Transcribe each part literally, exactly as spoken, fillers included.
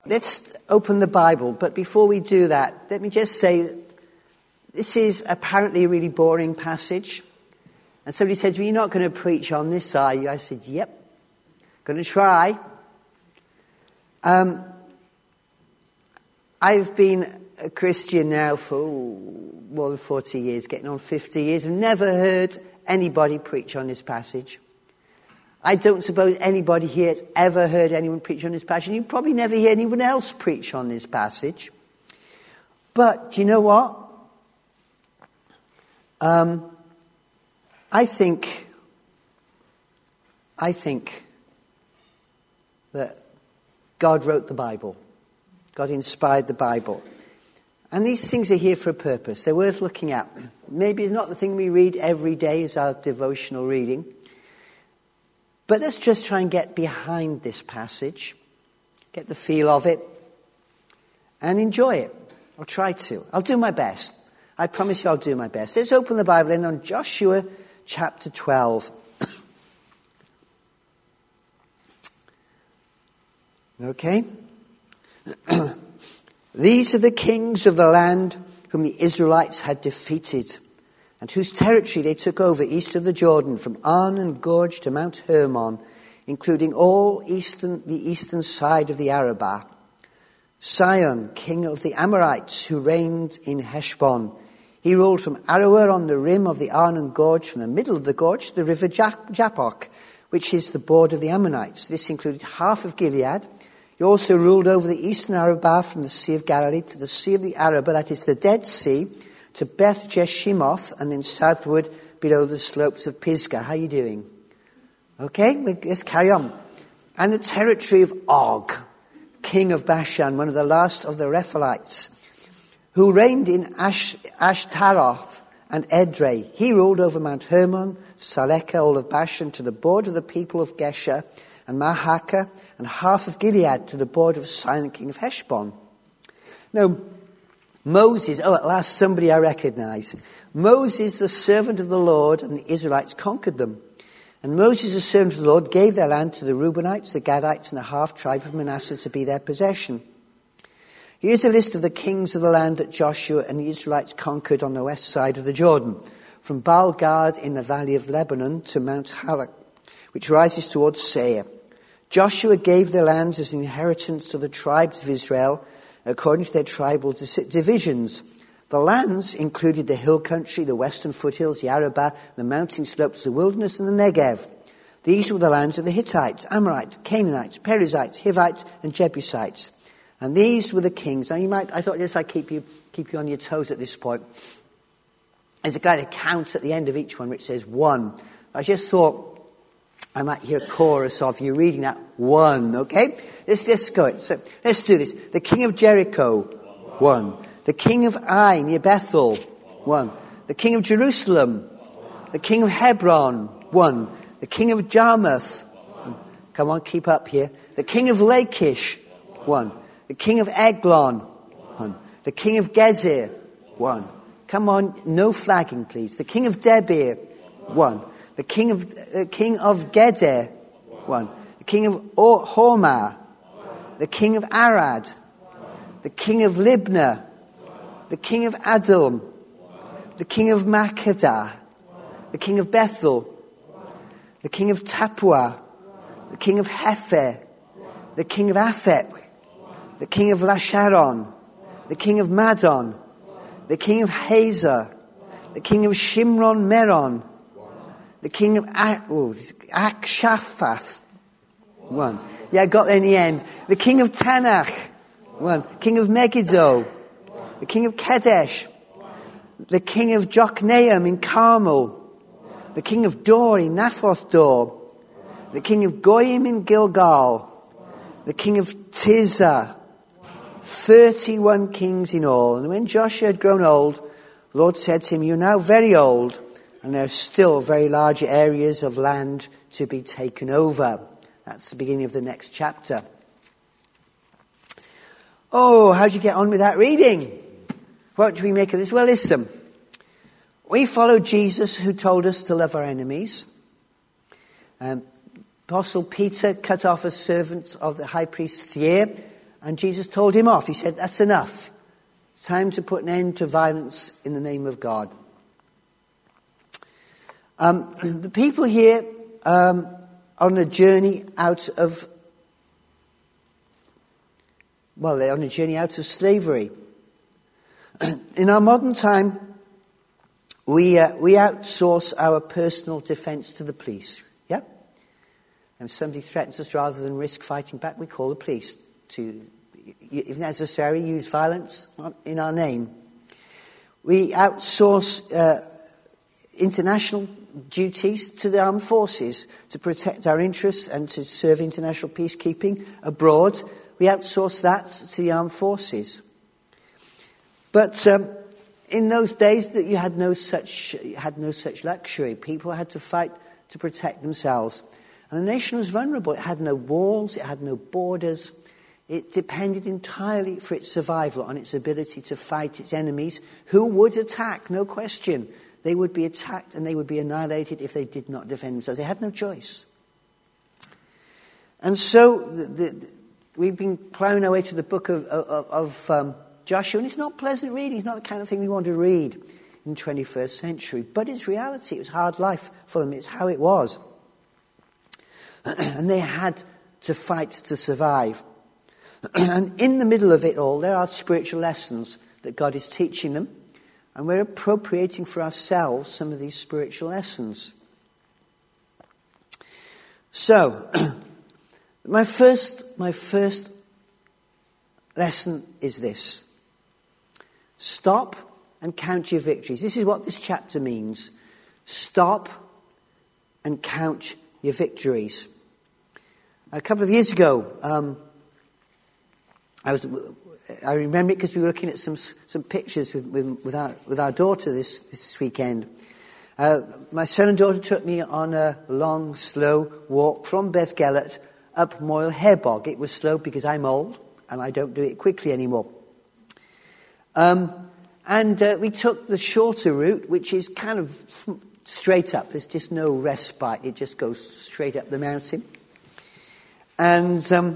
Let's open the Bible, but before we do that, let me just say that this is apparently a really boring passage. And somebody said to me, "You're not going to preach on this, are you?" I said, "Yep, going to try." Um, I've been a Christian now for ooh, more than forty years, getting on fifty years. I've never heard anybody preach on this passage. I don't suppose anybody here has ever heard anyone preach on this passage. You probably never hear anyone else preach on this passage. But do you know what? Um, I think, I think that God wrote the Bible. God inspired the Bible. And these things are here for a purpose. They're worth looking at. Maybe it's not the thing we read every day as our devotional reading. But let's just try and get behind this passage, get the feel of it, and enjoy it. I'll try to. I'll do my best. I promise you I'll do my best. Let's open the Bible in on Joshua chapter twelve. Okay? These are the kings of the land whom the Israelites had defeated, and whose territory they took over east of the Jordan, from Arnon Gorge to Mount Hermon, including all eastern, the eastern side of the Arabah. Sihon, king of the Amorites, who reigned in Heshbon. He ruled from Aroer on the rim of the Arnon Gorge, from the middle of the gorge to the river Jabbok, which is the border of the Ammonites. This included half of Gilead. He also ruled over the eastern Arabah, from the Sea of Galilee to the Sea of the Arabah, that is the Dead Sea, to Beth Jeshimoth, and then southward below the slopes of Pisgah. How are you doing? Okay, let's carry on. And the territory of Og, king of Bashan, one of the last of the Rephaites, who reigned in Ash- Ashtaroth and Edrei. He ruled over Mount Hermon, Salekah, all of Bashan, to the border of the people of Gesher, and Mahakah, and half of Gilead, to the border of Sihon, king of Heshbon. Now, Moses, oh, at last somebody I recognize. Moses, the servant of the Lord, and the Israelites conquered them. And Moses, the servant of the Lord, gave their land to the Reubenites, the Gadites, and the half-tribe of Manasseh to be their possession. Here's a list of the kings of the land that Joshua and the Israelites conquered on the west side of the Jordan, from Baal-Gad in the valley of Lebanon to Mount Halak, which rises towards Seir. Joshua gave their lands as an inheritance to the tribes of Israel, according to their tribal divisions. The lands included the hill country, the western foothills, the Arabah, the mountain slopes, the wilderness, and the Negev. These were the lands of the Hittites, Amorites, Canaanites, Perizzites, Hivites, and Jebusites. And these were the kings. Now you might, I thought just I'd keep you, keep you on your toes at this point. There's a kind of count at the end of each one which says one. I just thought I might hear a chorus of you reading that one, okay? Let's just go. So let's do this. The king of Jericho, one. The king of Ai near Bethel, one. The king of Jerusalem. The king of Hebron, one. The king of Jarmuth, come on, keep up here. The king of Lachish, one. The king of Eglon, one. The king of Gezer, one. Come on, no flagging, please. The king of Debir, one. The king of the uh, king of Geder, one. The king of or- Hormah, the king of Arad, the king of Libnah, the king of Adullam, the king of Makkedah, the king of Bethel, the king of Tappuah, the king of Hepher, the king of Aphek, the king of Lasharon, the king of Madon, the king of Hazor, the king of Shimron Meron, the king of Ak- oh, Akshaphath, one. Yeah, I got there in the end. The king of Tanakh, one. King of Megiddo, the king of Kedesh, the king of Jokneam in Carmel, the king of Dor in Naphoth Dor, the king of Goyim in Gilgal, the king of Tirzah. Thirty-one kings in all. And when Joshua had grown old, the Lord said to him, "You're now very old, and there are still very large areas of land to be taken over." That's the beginning of the next chapter. Oh, how'd you get on with that reading? What do we make of this? Well, listen. We follow Jesus, who told us to love our enemies. Um, Apostle Peter cut off a servant of the high priest's ear. And Jesus told him off. He said, that's enough. It's time to put an end to violence in the name of God. Um, the people here um, are on a journey out of, well, they're on a journey out of slavery. In our modern time, we uh, we outsource our personal defence to the police. Yeah? And if somebody threatens us, rather than risk fighting back, we call the police to, if necessary, use violence in our name. We outsource uh, international duties to the armed forces to protect our interests and to serve international peacekeeping abroad. We outsource that to the armed forces. But um, in those days, that you had no such you had no such luxury. People had to fight to protect themselves, and the nation was vulnerable. It had no walls, it had no borders. It depended entirely for its survival on its ability to fight its enemies, who would attack, no question. They would be attacked and they would be annihilated if they did not defend themselves. They had no choice. And so the, the, we've been plowing our way to the book of, of, of um, Joshua, and it's not pleasant reading. It's not the kind of thing we want to read in the twenty-first century. But it's reality. It was hard life for them. It's how it was. And they had to fight to survive. And in the middle of it all, there are spiritual lessons that God is teaching them. And we're appropriating for ourselves some of these spiritual lessons. So, my first, my first lesson is this. Stop and count your victories. This is what this chapter means. Stop and count your victories. A couple of years ago, um, I was, I remember it because we were looking at some some pictures with with, with our with our daughter this this weekend. Uh, my son and daughter took me on a long, slow walk from Bethgelert up Moyle Hairbog. It was slow because I'm old and I don't do it quickly anymore. Um, and uh, we took the shorter route, which is kind of straight up. There's just no respite. It just goes straight up the mountain. And um,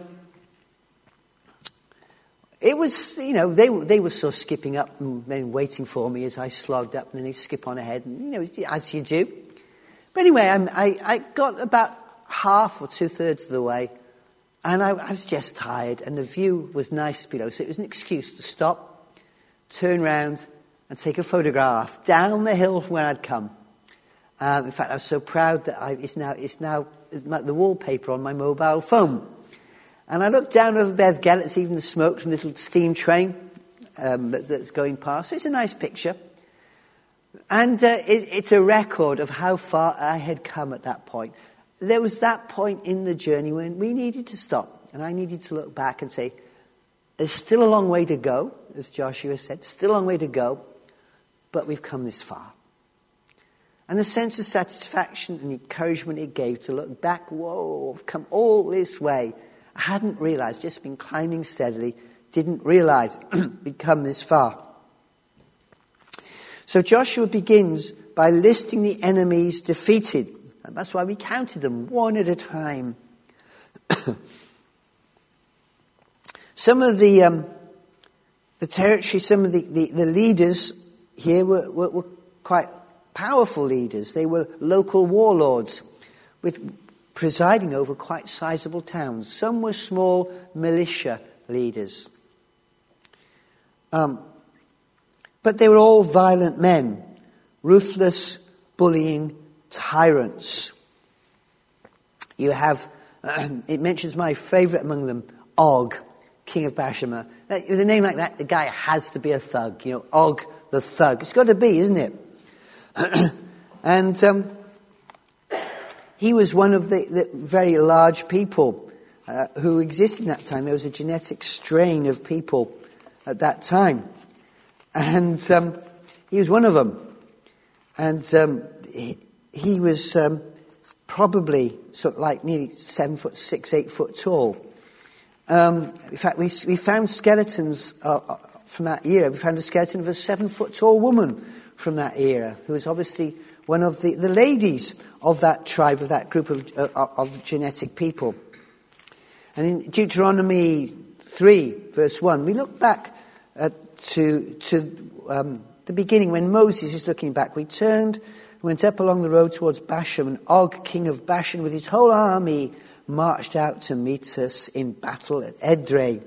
it was, you know, they they were sort of skipping up and then waiting for me as I slogged up, and then they'd skip on ahead, and, you know, as you do. But anyway, I'm, I, I got about half or two-thirds of the way, and I, I was just tired, and the view was nice below, so it was an excuse to stop, turn round, and take a photograph down the hill from where I'd come. Um, in fact, I was so proud that I, it's now it's now the wallpaper on my mobile phone. And I looked down over Bethgelert, it's even the smoke from the little steam train um, that, that's going past. So it's a nice picture. And uh, it, it's a record of how far I had come at that point. There was that point in the journey when we needed to stop. And I needed to look back and say, there's still a long way to go, as Joshua said, still a long way to go, but we've come this far. And the sense of satisfaction and encouragement it gave to look back, whoa, I've come all this way. I hadn't realized, just been climbing steadily, didn't realize we'd come this far. So Joshua begins by listing the enemies defeated. And that's why we counted them one at a time. Some of the um, the territory, some of the, the, the leaders here were, were, were quite powerful leaders. They were local warlords with presiding over quite sizable towns. Some were small militia leaders. Um, but they were all violent men, ruthless, bullying tyrants. You have, um, it mentions my favourite among them, Og, king of Bashama. Now, with a name like that, the guy has to be a thug. You know, Og the thug. It's got to be, isn't it? and um, he was one of the, the very large people uh, who existed in that time. There was a genetic strain of people at that time. And um, he was one of them. And um, he, he was um, probably sort of like nearly seven foot six, eight foot tall. Um, in fact, we, we found skeletons uh, from that era. We found a skeleton of a seven foot tall woman from that era, who was obviously one of the, the ladies of that tribe, of that group of, uh, of genetic people. And in Deuteronomy three, verse one. We look back uh, to, to um, the beginning when Moses is looking back. We turned, went up along the road towards Bashan, and Og, king of Bashan, with his whole army, marched out to meet us in battle at Edrei.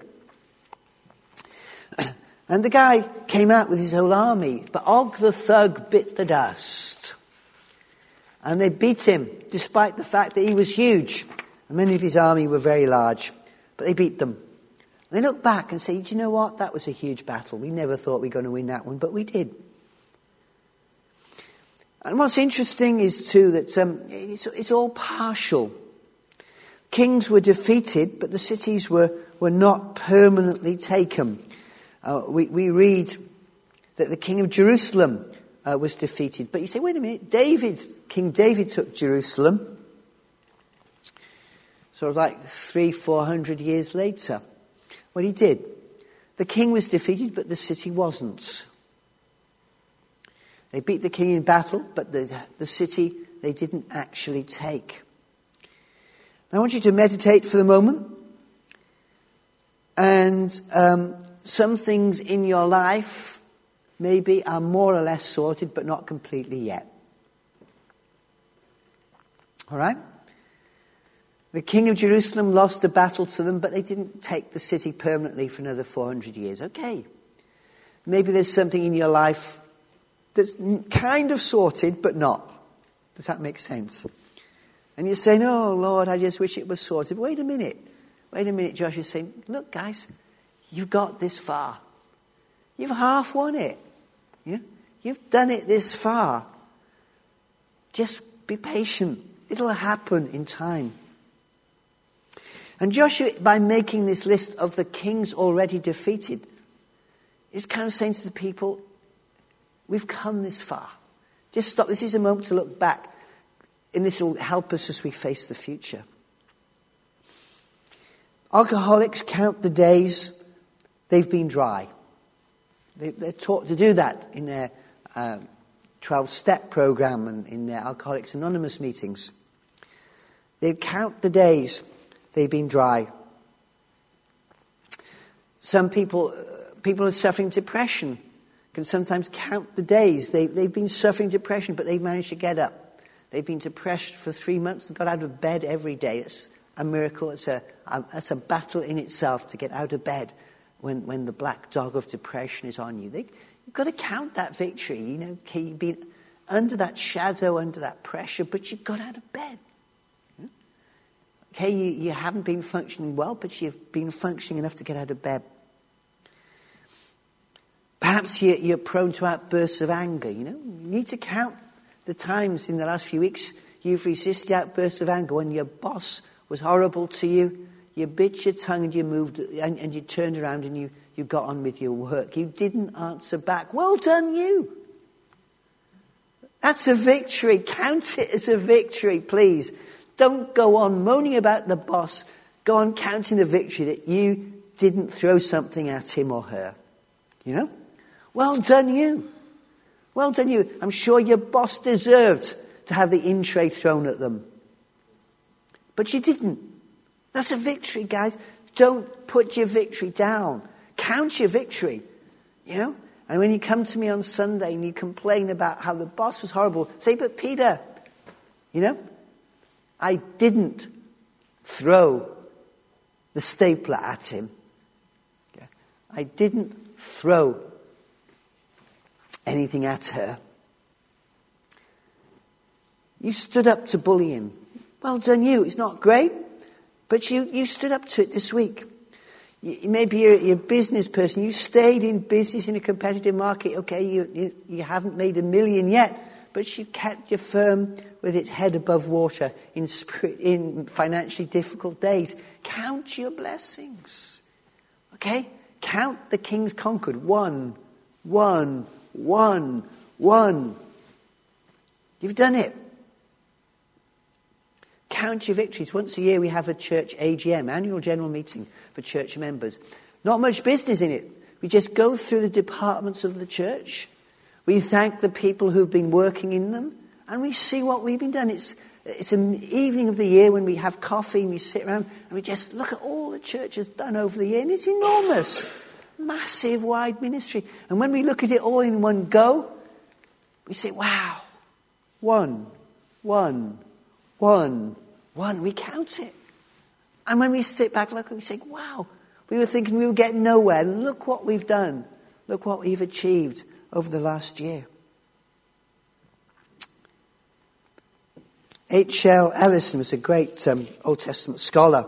And the guy came out with his whole army, but Og the thug bit the dust. And they beat him, despite the fact that he was huge. And many of his army were very large. But they beat them. They look back and say, do you know what? That was a huge battle. We never thought we were going to win that one, but we did. And what's interesting is, too, that um, it's, it's all partial. Kings were defeated, but the cities were, were not permanently taken. Uh, we, we read that the king of Jerusalem uh, was defeated. But you say, wait a minute, David, King David took Jerusalem. Sort of like three, four hundred years later. Well, he did. The king was defeated, but the city wasn't. They beat the king in battle, but the, the city they didn't actually take. Now, I want you to meditate for the moment. And um, some things in your life maybe are more or less sorted, but not completely yet. All right? The king of Jerusalem lost a battle to them, but they didn't take the city permanently for another four hundred years. Okay. Maybe there's something in your life that's kind of sorted, but not. Does that make sense? And you're saying, oh, Lord, I just wish it was sorted. Wait a minute. Wait a minute, Josh is saying, look, guys, you've got this far. You've half won it. Yeah? You've done it this far. Just be patient. It'll happen in time. And Joshua, by making this list of the kings already defeated, is kind of saying to the people, we've come this far. Just stop. This is a moment to look back. And this will help us as we face the future. Alcoholics count the days they've been dry. They, they're taught to do that in their uh, twelve-step program and in their Alcoholics Anonymous meetings. They count the days they've been dry. Some people, uh, people are suffering depression can sometimes count the days. They, they've been suffering depression, but they've managed to get up. They've been depressed for three months and got out of bed every day. It's a miracle. It's a, a, it's a battle in itself to get out of bed when, when the black dog of depression is on you. They, you've got to count that victory. You know, okay, you've been under that shadow, under that pressure, but you've got out of bed. Okay, you, you haven't been functioning well, but you've been functioning enough to get out of bed. Perhaps you, you're prone to outbursts of anger, you know. You need to count the times in the last few weeks you've resisted outbursts of anger when your boss was horrible to you. You bit your tongue and you moved, and, and you turned around and you, you got on with your work. You didn't answer back. Well done, you. That's a victory. Count it as a victory, please. Don't go on moaning about the boss. Go on counting the victory that you didn't throw something at him or her. You know? Well done, you. Well done, you. I'm sure your boss deserved to have the in tray thrown at them. But you didn't. That's a victory, guys. Don't put your victory down. Count your victory. You know? And when you come to me on Sunday and you complain about how the boss was horrible, say, but Peter, you know, I didn't throw the stapler at him. Yeah. I didn't throw anything at her. You stood up to bullying. Well done, you. It's not great, but you, you stood up to it this week. You, maybe you're, you're a business person. You stayed in business in a competitive market. Okay, you, you, you haven't made a million yet, but you kept your firm with its head above water in, spirit, in financially difficult days. Count your blessings. Okay? Count the kings conquered. One, one, one, one. You've done it. Count your victories. Once a year we have a church A G M, annual general meeting for church members. Not much business in it. We just go through the departments of the church. We thank the people who've been working in them. And we see what we've been done. It's It's an evening of the year when we have coffee and we sit around and we just look at all the church has done over the year, and it's enormous, massive, wide ministry. And when we look at it all in one go, we say, wow, one, one, one, one. We count it. And when we sit back, look, we say, wow, we were thinking we were getting nowhere. Look what we've done. Look what we've achieved over the last year. H L Ellison was a great um, Old Testament scholar.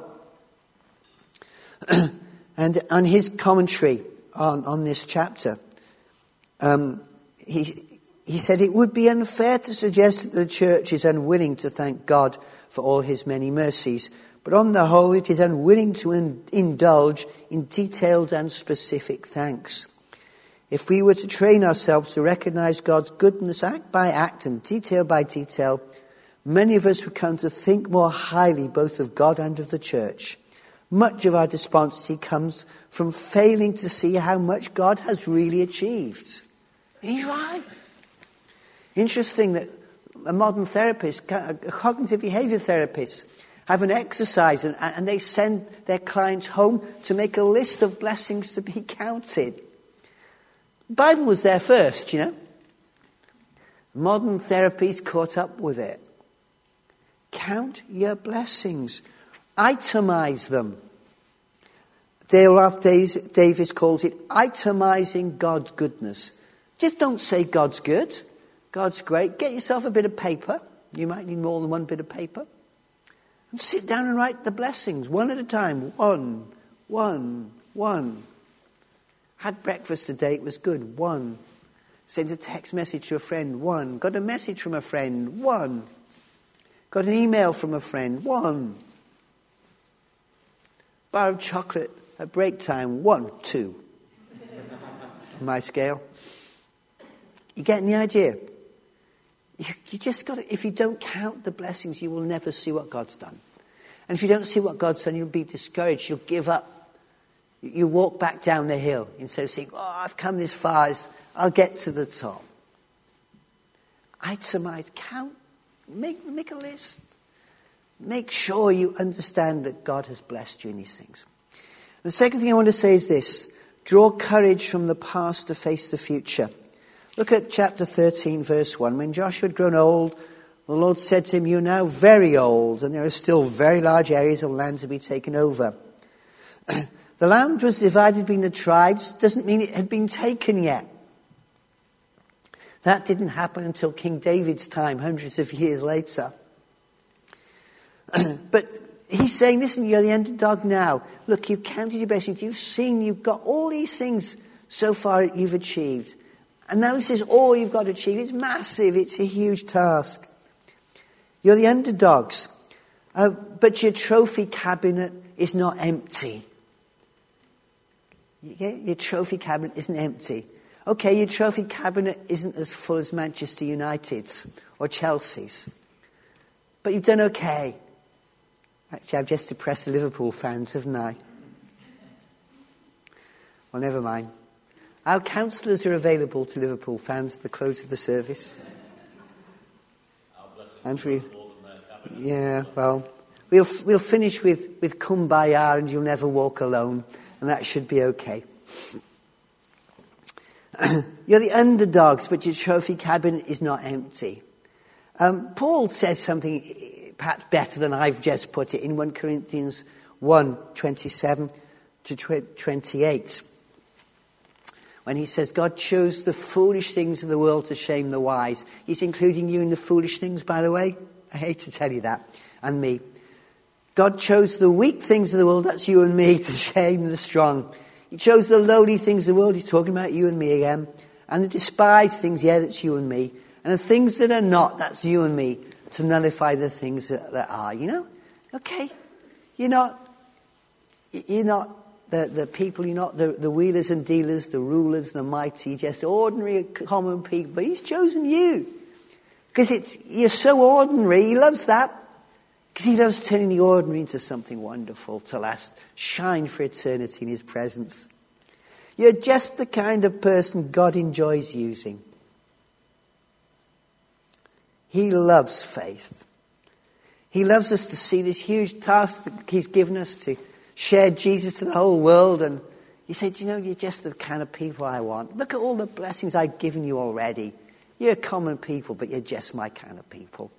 And on his commentary on, on this chapter, um, he, he said it would be unfair to suggest that the church is unwilling to thank God for all his many mercies, but on the whole it is unwilling to in, indulge in detailed and specific thanks. If we were to train ourselves to recognize God's goodness act by act and detail by detail, many of us would come to think more highly both of God and of the church. Much of our despondency comes from failing to see how much God has really achieved. And he's right. Interesting that a modern therapist, a cognitive behavior therapist, have an exercise and, and they send their clients home to make a list of blessings to be counted. The Bible was there first, you know. Modern therapy's caught up with it. Count your blessings. Itemize them. Dale Ralph Davis calls it itemizing God's goodness. Just don't say God's good. God's great. Get yourself a bit of paper. You might need more than one bit of paper. And sit down and write the blessings one at a time. One, one, one. Had breakfast today, it was good. One. Sent a text message to a friend. One. Got a message from a friend. One. Got an email from a friend. One. Bar of chocolate at break time. One. Two. My scale. You getting the idea? You, you just got to, if you don't count the blessings, you will never see what God's done. And if you don't see what God's done, you'll be discouraged. You'll give up. You, you walk back down the hill instead of saying, oh, I've come this far. I'll get to the top. Itemize, count, make, make a list. Make sure you understand that God has blessed you in these things. The second thing I want to say is this. Draw courage from the past to face the future. Look at chapter thirteen, verse one. When Joshua had grown old, the Lord said to him, you're now very old, and there are still very large areas of land to be taken over. The land was divided between the tribes. Doesn't mean it had been taken yet. That didn't happen until King David's time, hundreds of years later. But he's saying, listen, you're the underdog now. Look, you've counted your blessings. You've seen, you've got all these things so far you've achieved. And now this is all you've got to achieve. It's massive. It's a huge task. You're the underdogs. Uh, but your trophy cabinet is not empty. Okay? Your trophy cabinet isn't empty. Okay, your trophy cabinet isn't as full as Manchester United's or Chelsea's. But you've done okay. Actually, I've just depressed the Liverpool fans, haven't I? Well, never mind. Our counsellors are available to Liverpool fans at the close of the service. And we, yeah, well, we'll we'll finish with, with Kumbaya and You'll Never Walk Alone, and that should be okay. You're the underdogs, but your trophy cabinet is not empty. Um, Paul says something perhaps better than I've just put it in First Corinthians one, twenty-seven to twenty-eight. When he says God chose the foolish things of the world to shame the wise. He's including you in the foolish things, by the way. I hate to tell you that. And me. God chose the weak things of the world, that's you and me, to shame the strong. He chose the lowly things of the world, he's talking about you and me again. And the despised things, yeah, that's you and me. And the things that are not, that's you and me, to nullify the things that, that are. You know? Okay. You're not, you're not the, the people, you're not the, the wheelers and dealers, the rulers, the mighty, just ordinary, common people. But he's chosen you. Because it's you're so ordinary, he loves that. Because he loves turning the ordinary into something wonderful to last, shine for eternity in his presence. You're just the kind of person God enjoys using. He loves faith. He loves us to see this huge task that he's given us to share Jesus to the whole world. And he said, you know, you're just the kind of people I want. Look at all the blessings I've given you already. You're common people, but you're just my kind of people.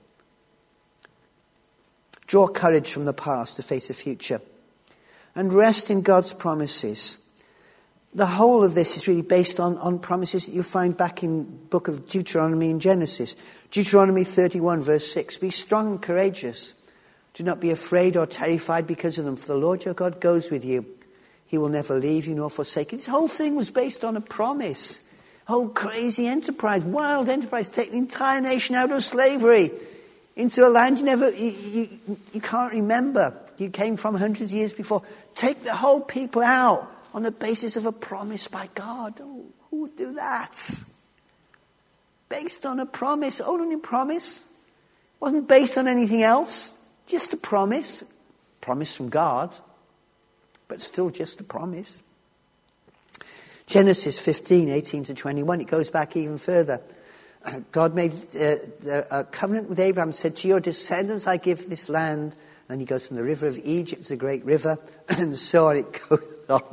Draw courage from the past to face the future. And rest in God's promises. The whole of this is really based on, on promises that you find back in the book of Deuteronomy and Genesis. Deuteronomy thirty-one verse six. Be strong and courageous. Do not be afraid or terrified because of them. For the Lord your God goes with you. He will never leave you nor forsake you. This whole thing was based on a promise. Whole crazy enterprise, wild enterprise, taking the entire nation out of slavery into a land you never, you, you, you can't remember. You came from hundreds of years before. Take the whole people out on the basis of a promise by God. Oh, who would do that? Based on a promise, only a promise. Wasn't based on anything else. Just a promise. Promise from God. But still just a promise. Genesis fifteen, eighteen to twenty-one. It goes back even further. God made uh, a covenant with Abraham and said, to your descendants I give this land. And he goes from the river of Egypt, it's a great river, and so on it goes on.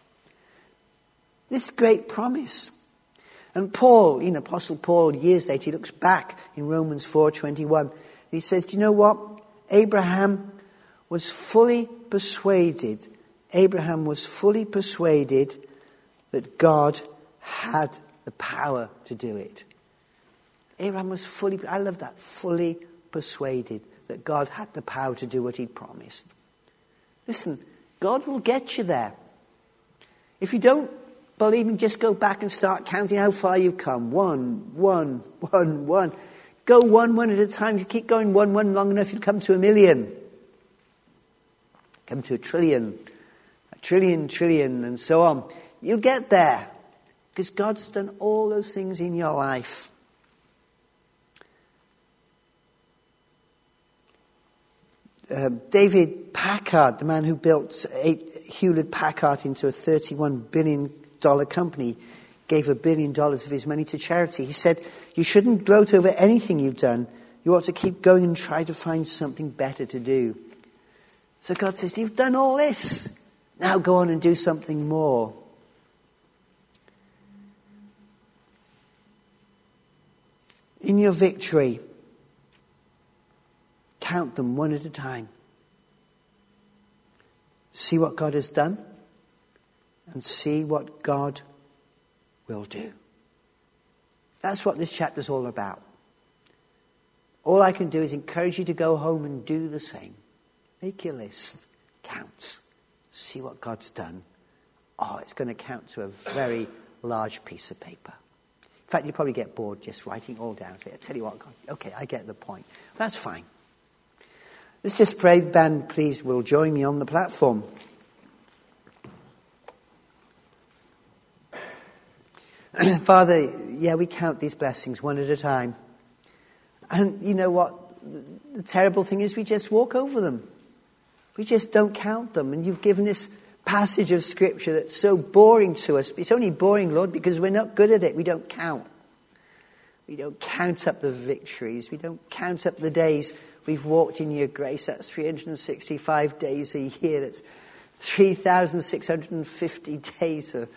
This great promise. And Paul, you know, Apostle Paul, years later, he looks back in Romans four twenty-one. And he says, do you know what? Abraham was fully persuaded. Abraham was fully persuaded that God had the power to do it. Abraham was fully, I love that, fully persuaded that God had the power to do what he'd promised. Listen, God will get you there. If you don't believe me, just go back and start counting how far you've come. One, one, one, one. Go one, one at a time. If you keep going one, one long enough, you'll come to a million. Come to a trillion. A trillion, trillion, and so on. You'll get there. Because God's done all those things in your life. Uh, David Packard, the man who built Hewlett Packard into a thirty-one billion dollars company, gave a billion dollars of his money to charity. He said, you shouldn't gloat over anything you've done. You ought to keep going and try to find something better to do. So God says, you've done all this. Now go on and do something more. In your victory, count them one at a time. See what God has done and see what God will do. That's what this chapter is all about. All I can do is encourage you to go home and do the same. Make your list. Count. See what God's done. Oh, it's going to count to a very large piece of paper. In fact, you probably get bored just writing it all down. Say, I tell you what, God, okay, I get the point. That's fine. Let's just pray. The band, please, will join me on the platform. Father, yeah, we count these blessings one at a time. And you know what? The terrible thing is we just walk over them. We just don't count them. And you've given this passage of Scripture that's so boring to us. It's only boring, Lord, because we're not good at it. We don't count. We don't count up the victories. We don't count up the days we've walked in your grace. That's three hundred sixty-five days a year. That's three thousand six hundred fifty days of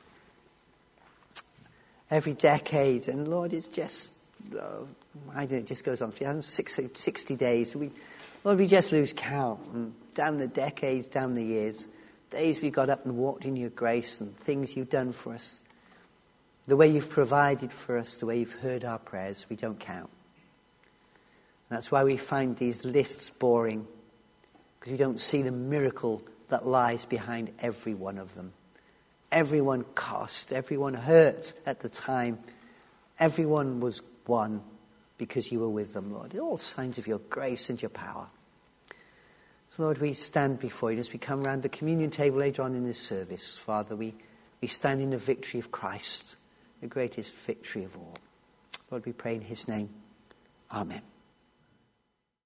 every decade. And Lord, it's just, oh, I don't know, it just goes on. three hundred sixty days. We, Lord, we just lose count. And down the decades, down the years. Days we got up and walked in your grace and things you've done for us. The way you've provided for us, the way you've heard our prayers, we don't count. And that's why we find these lists boring. Because we don't see the miracle that lies behind every one of them. Everyone cost, everyone hurt at the time. Everyone was won because you were with them, Lord. All signs of your grace and your power. So, Lord, we stand before you as we come around the communion table later on in this service. Father, we, we stand in the victory of Christ, the greatest victory of all. Lord, we pray in his name. Amen.